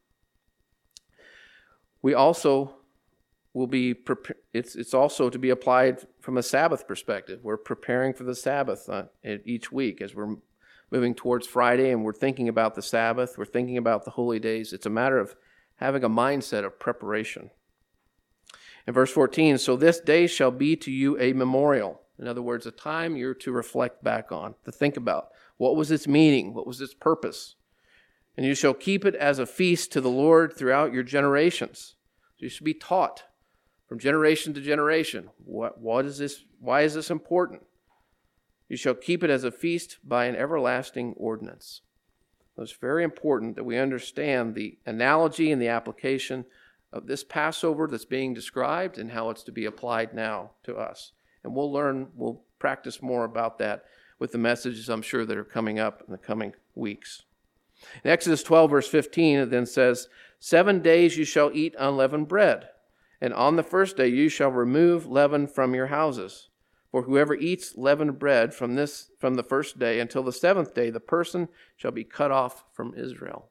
We also will be, it's, it's also to be applied from a Sabbath perspective. We're preparing for the Sabbath uh, each week as we're moving towards Friday and we're thinking about the Sabbath, we're thinking about the holy days, it's a matter of having a mindset of preparation. In verse fourteen, so this day shall be to you a memorial. In other words, a time you're to reflect back on, to think about what was its meaning, what was its purpose. And you shall keep it as a feast to the Lord throughout your generations. So you should be taught from generation to generation. What, what is this? Why is this important? You shall keep it as a feast by an everlasting ordinance. So it's very important that we understand the analogy and the application of this Passover that's being described and how it's to be applied now to us. And we'll learn, we'll practice more about that with the messages I'm sure that are coming up in the coming weeks. In Exodus twelve, verse fifteen, it then says, Seven days you shall eat unleavened bread, and on the first day you shall remove leaven from your houses. For whoever eats leavened bread from this from the first day until the seventh day, the person shall be cut off from Israel.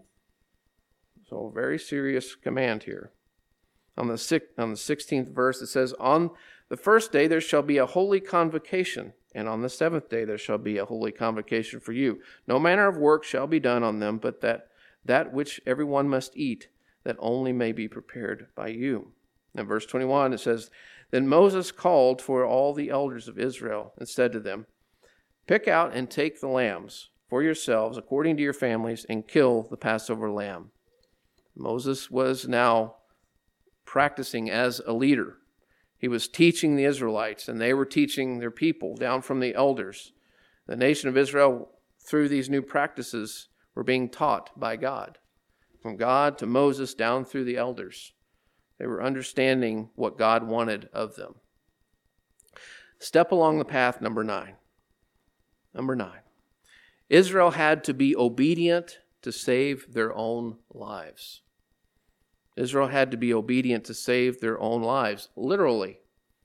So a very serious command here. On the sixth, on the sixteenth verse, it says, On the first day there shall be a holy convocation, and on the seventh day there shall be a holy convocation for you. No manner of work shall be done on them, but that, that which everyone must eat, that only may be prepared by you. In verse twenty-one, it says, Then Moses called for all the elders of Israel and said to them, Pick out and take the lambs for yourselves according to your families, and kill the Passover lamb. Moses was now practicing as a leader. He was teaching the Israelites, and they were teaching their people down from the elders. The nation of Israel, through these new practices, were being taught by God. From God to Moses down through the elders. They were understanding what God wanted of them. Step along the path, number nine. Number nine. Israel had to be obedient to save their own lives. Israel had to be obedient to save their own lives, literally.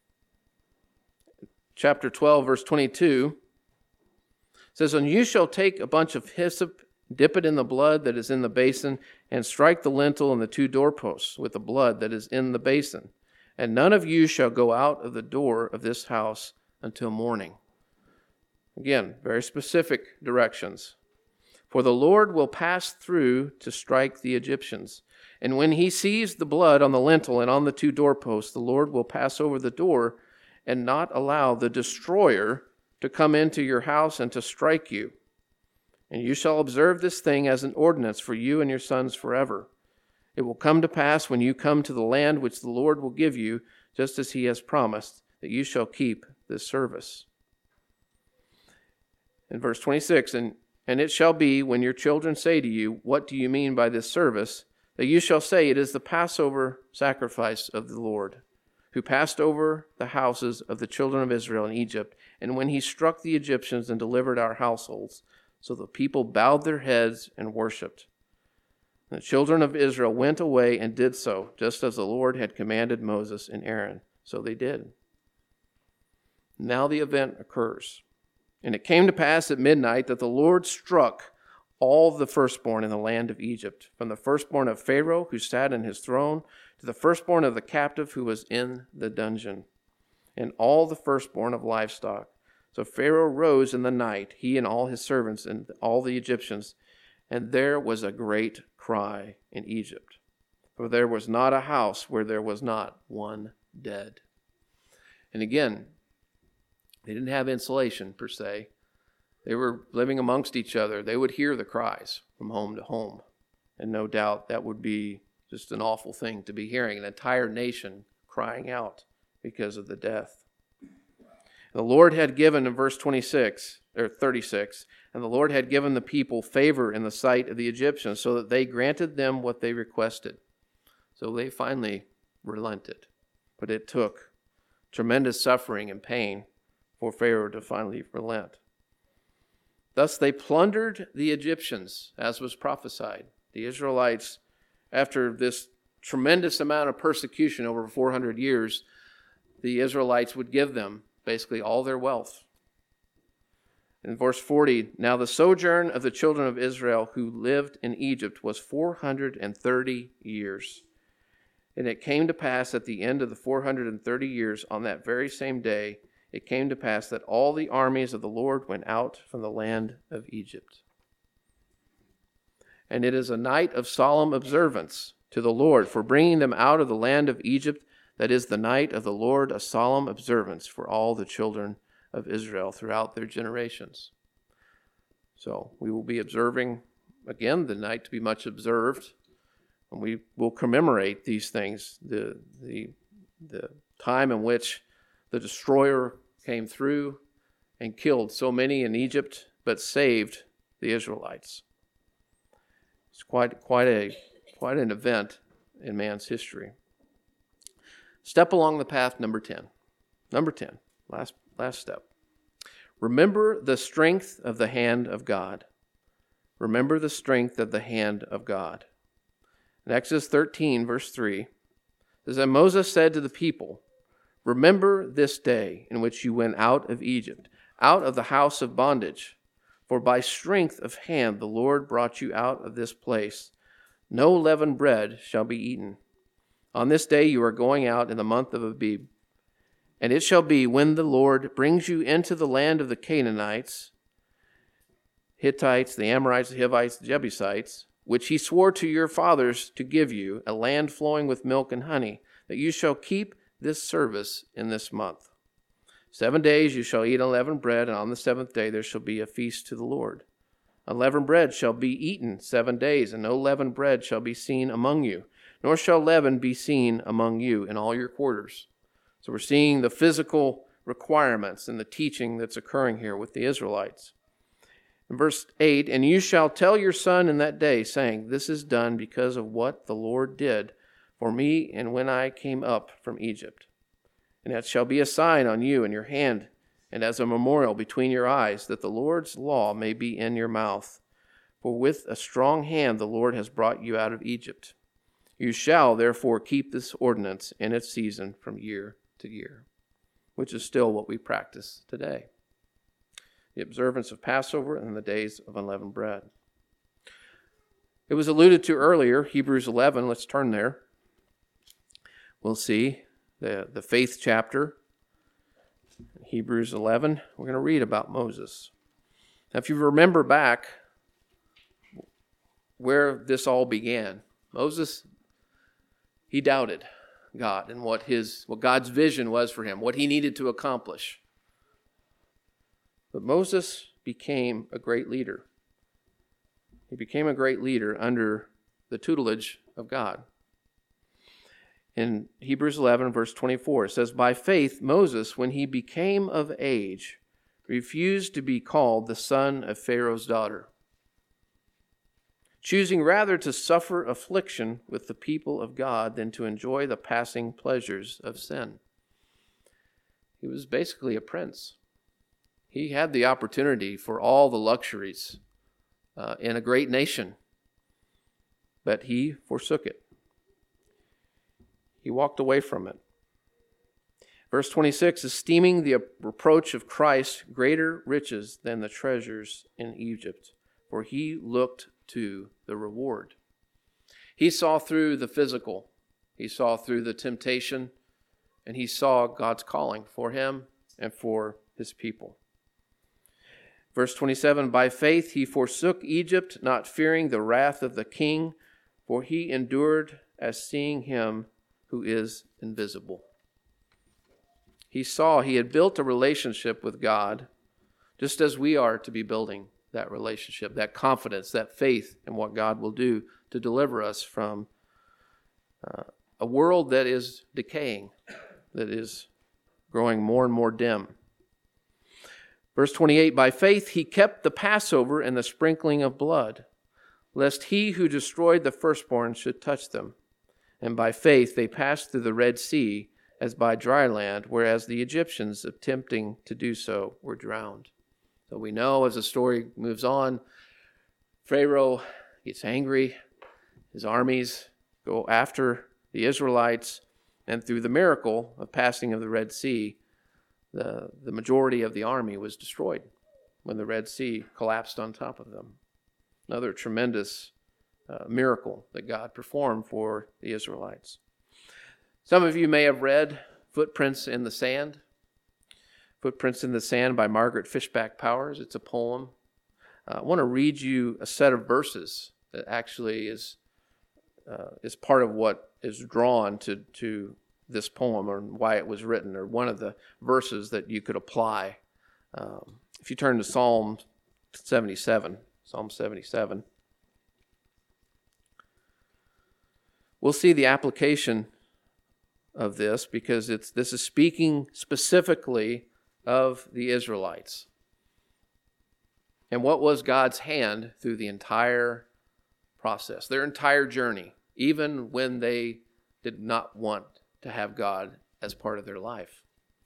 Chapter twelve, verse twenty-two says, And you shall take a bunch of hyssop, dip it in the blood that is in the basin, and strike the lintel and the two doorposts with the blood that is in the basin. And none of you shall go out of the door of this house until morning. Again, very specific directions. For the Lord will pass through to strike the Egyptians. And when he sees the blood on the lintel and on the two doorposts, the Lord will pass over the door and not allow the destroyer to come into your house and to strike you. And you shall observe this thing as an ordinance for you and your sons forever. It will come to pass when you come to the land which the Lord will give you, just as he has promised, that you shall keep this service. In verse twenty-six, and, and it shall be when your children say to you, What do you mean by this service? That you shall say, It is the Passover sacrifice of the Lord, who passed over the houses of the children of Israel in Egypt, and when he struck the Egyptians and delivered our households. So the people bowed their heads and worshipped. And the children of Israel went away and did so, just as the Lord had commanded Moses and Aaron. So they did. Now the event occurs. And it came to pass at midnight that the Lord struck all the firstborn in the land of Egypt, from the firstborn of Pharaoh who sat in his throne, to the firstborn of the captive who was in the dungeon, and all the firstborn of livestock. So Pharaoh rose in the night, he and all his servants and all the Egyptians, and there was a great cry in Egypt. For there was not a house where there was not one dead. And again, they didn't have insulation per se. They were living amongst each other. They would hear the cries from home to home. And no doubt that would be just an awful thing to be hearing, an entire nation crying out because of the death. The Lord had given, in verse twenty-six, or thirty-six, and the Lord had given the people favor in the sight of the Egyptians, so that they granted them what they requested. So they finally relented. But it took tremendous suffering and pain for Pharaoh to finally relent. Thus they plundered the Egyptians, as was prophesied. The Israelites, after this tremendous amount of persecution over four hundred years, the Israelites would give them basically all their wealth. In verse forty, now the sojourn of the children of Israel who lived in Egypt was four hundred thirty years. And it came to pass at the end of the four hundred thirty years, on that very same day, it came to pass that all the armies of the Lord went out from the land of Egypt. And it is a night of solemn observance to the Lord for bringing them out of the land of Egypt. That is the night of the Lord, a solemn observance for all the children of Israel throughout their generations. So we will be observing, again, the night to be much observed. And we will commemorate these things, the, the, the time in which the destroyer came through and killed so many in Egypt, but saved the Israelites. It's quite, quite, a, quite an event in man's history. Step along the path, number ten. Number ten, last, last step. Remember the strength of the hand of God. Remember the strength of the hand of God. In Exodus thirteen, verse three, it says, "And Moses said to the people, Remember this day in which you went out of Egypt, out of the house of bondage. For by strength of hand the Lord brought you out of this place. No leavened bread shall be eaten. On this day you are going out in the month of Abib. And it shall be when the Lord brings you into the land of the Canaanites, Hittites, the Amorites, the Hivites, the Jebusites, which he swore to your fathers to give you, a land flowing with milk and honey, that you shall keep this service in this month. Seven days you shall eat unleavened bread, and on the seventh day there shall be a feast to the Lord. Unleavened bread shall be eaten seven days, and no leavened bread shall be seen among you, nor shall leaven be seen among you in all your quarters." So we're seeing the physical requirements and the teaching that's occurring here with the Israelites. In verse eight, "And you shall tell your son in that day, saying, This is done because of what the Lord did for me and when I came up from Egypt. And it shall be a sign on you and your hand, and as a memorial between your eyes, that the Lord's law may be in your mouth. For with a strong hand the Lord has brought you out of Egypt. You shall therefore keep this ordinance in its season from year to year," which is still what we practice today. The observance of Passover and the days of unleavened bread. It was alluded to earlier, Hebrews eleven. Let's turn there. We'll see the, the faith chapter. Hebrews eleven, we're going to read about Moses. Now, if you remember back where this all began, Moses, he doubted God and what his what God's vision was for him, what he needed to accomplish. But Moses became a great leader. He became a great leader under the tutelage of God. In Hebrews eleven, verse twenty-four, it says, "By faith Moses, when he became of age, refused to be called the son of Pharaoh's daughter, choosing rather to suffer affliction with the people of God than to enjoy the passing pleasures of sin." He was basically a prince. He had the opportunity for all the luxuries uh, in a great nation, but he forsook it. He walked away from it. Verse twenty-six, "Esteeming the reproach of Christ greater riches than the treasures in Egypt, for he looked to the reward." He saw through the physical. He saw through the temptation, and he saw God's calling for him and for his people. Verse twenty-seven, "By faith he forsook Egypt, not fearing the wrath of the king, for he endured as seeing him who is invisible." He saw he had built a relationship with God, just as we are to be building that relationship, that confidence, that faith in what God will do to deliver us from uh, a world that is decaying, that is growing more and more dim. Verse twenty-eight, "By faith he kept the Passover and the sprinkling of blood, lest he who destroyed the firstborn should touch them. And by faith they passed through the Red Sea as by dry land, whereas the Egyptians, attempting to do so, were drowned." So we know as the story moves on, Pharaoh gets angry. His armies go after the Israelites, and through the miracle of passing of the Red Sea, the, the majority of the army was destroyed when the Red Sea collapsed on top of them. Another tremendous uh, miracle that God performed for the Israelites. Some of you may have read Footprints in the Sand. Footprints in the Sand by Margaret Fishback Powers. It's a poem. Uh, I want to read you a set of verses that actually is uh, is part of what is drawn to, to this poem, or why it was written, or one of the verses that you could apply. Um, if you turn to Psalm seventy-seven, Psalm seventy-seven, we'll see the application of this, because it's this is speaking specifically of the Israelites. And what was God's hand through the entire process, their entire journey, even when they did not want to have God as part of their life.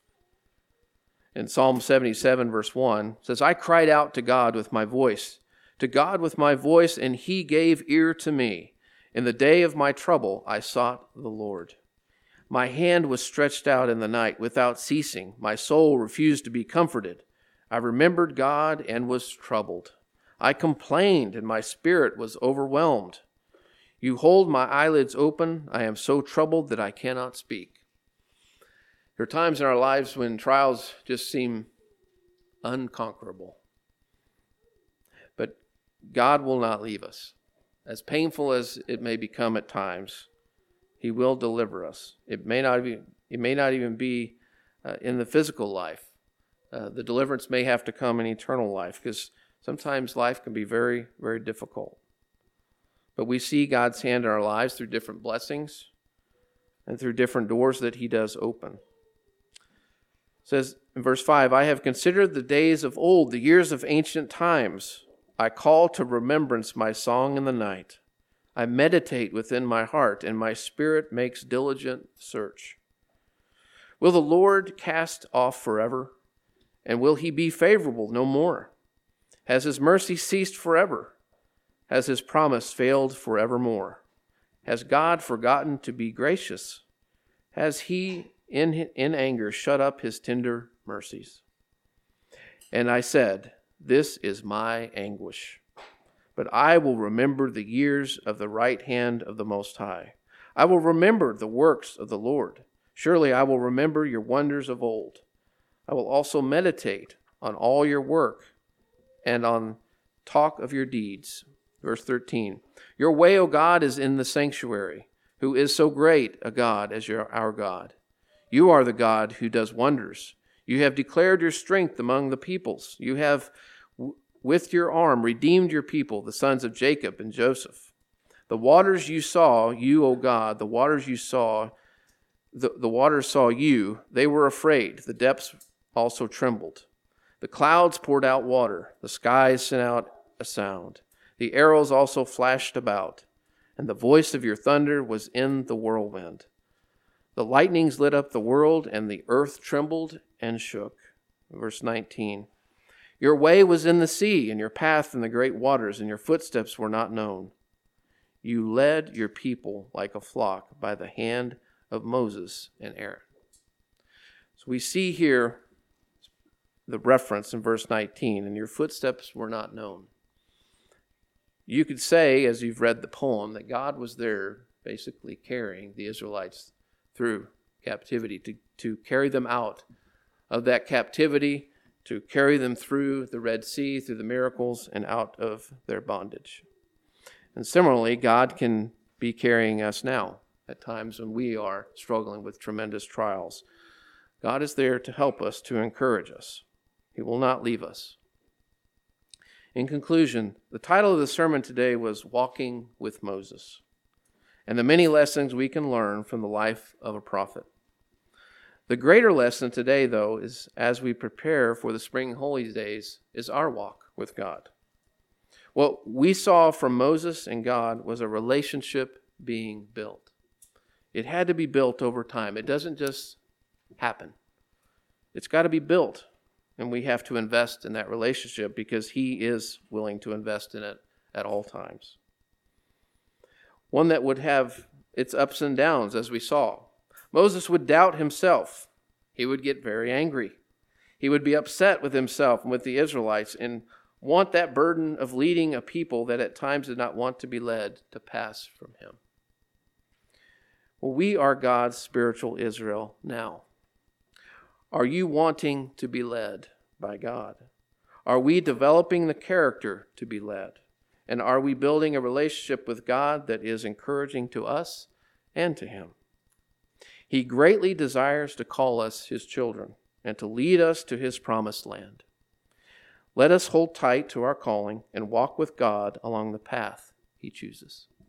In Psalm seventy-seven, verse one, it says, I cried out to God with my voice, to God with my voice, and he gave ear to me. In the day of my trouble, I sought the Lord. My hand was stretched out in the night without ceasing. My soul refused to be comforted. I remembered God and was troubled. I complained, and my spirit was overwhelmed. You hold my eyelids open. I am so troubled that I cannot speak. There are times in our lives when trials just seem unconquerable. But God will not leave us. As painful as it may become at times, he will deliver us. It may not be, it may not even be uh, in the physical life. Uh, the deliverance may have to come in eternal life, because sometimes life can be very, very difficult. But we see God's hand in our lives through different blessings and through different doors that he does open. It says in verse five, I have considered the days of old, the years of ancient times. I call to remembrance my song in the night. I meditate within my heart, and my spirit makes diligent search. Will the Lord cast off forever? And will he be favorable no more? Has his mercy ceased forever? Has his promise failed forevermore? Has God forgotten to be gracious? Has he in, in anger shut up his tender mercies? And I said, this is my anguish. But I will remember the years of the right hand of the Most High. I will remember the works of the Lord. Surely I will remember your wonders of old. I will also meditate on all your work and on talk of your deeds. Verse thirteen, your way, O God, is in the sanctuary. Who is so great a God as your, our God? You are the God who does wonders. You have declared your strength among the peoples. You have, w- with your arm, redeemed your people, the sons of Jacob and Joseph. The waters you saw, you, O God, the waters you saw, the, the waters saw you. They were afraid. The depths also trembled. The clouds poured out water. The skies sent out a sound. The arrows also flashed about, and the voice of your thunder was in the whirlwind. The lightnings lit up the world, and the earth trembled and shook. Verse nineteen, your way was in the sea, and your path in the great waters, and your footsteps were not known. You led your people like a flock by the hand of Moses and Aaron. So we see here the reference in verse nineteen, and your footsteps were not known. You could say, as you've read the poem, that God was there basically carrying the Israelites through captivity, to, to carry them out of that captivity, to carry them through the Red Sea, through the miracles, and out of their bondage. And similarly, God can be carrying us now at times when we are struggling with tremendous trials. God is there to help us, to encourage us. He will not leave us. In conclusion, the title of the sermon today was Walking with Moses, and the many lessons we can learn from the life of a prophet. The greater lesson today, though, is as we prepare for the spring holy days, is our walk with God. What we saw from Moses and God was a relationship being built. It had to be built over time. It doesn't just happen. It's got to be built. And we have to invest in that relationship because he is willing to invest in it at all times. One that would have its ups and downs, as we saw. Moses would doubt himself. He would get very angry. He would be upset with himself and with the Israelites and want that burden of leading a people that at times did not want to be led to pass from him. Well, we are God's spiritual Israel now. Are you wanting to be led by God? Are we developing the character to be led? And are we building a relationship with God that is encouraging to us and to Him? He greatly desires to call us His children and to lead us to His promised land. Let us hold tight to our calling and walk with God along the path He chooses.